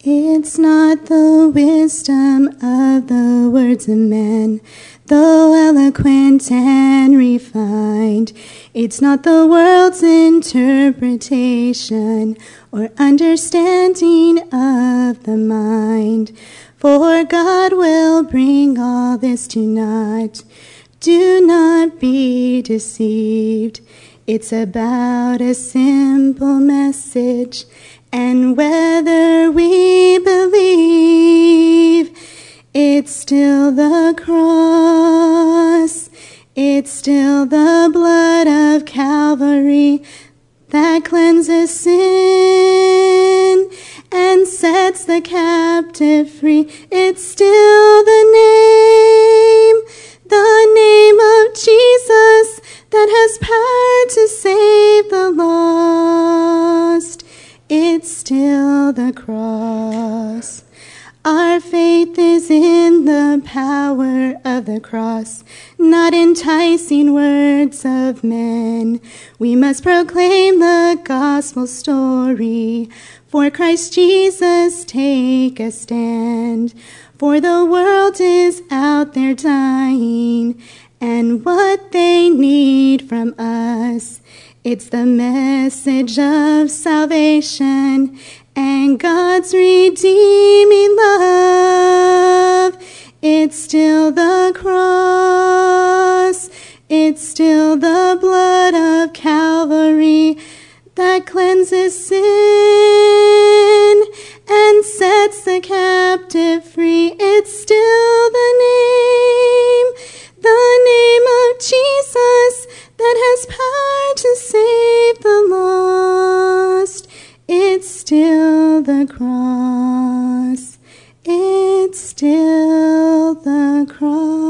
It's not the wisdom of the words of men, though eloquent and refined. It's not the world's interpretation or understanding of the mind. For God will bring all this to naught. Do not be deceived. It's about a simple message, and whether we believe, it's still the cross. It's still the blood of Calvary that cleanses sin and sets the captive free. It's still the name of Jesus that has power to save the lost. It's still the cross. Our faith is in the power of the cross, not enticing words of men. We must proclaim the gospel story. For Christ Jesus, take a stand. For the world is out there dying, and what they need from us, it's the message of salvation and God's redeeming love. It's still the cross. It's still the blood of Calvary that cleanses sin and sets the captive free. It's still the name of Jesus that has power to save the lost. It's still the cross. It's still the cross.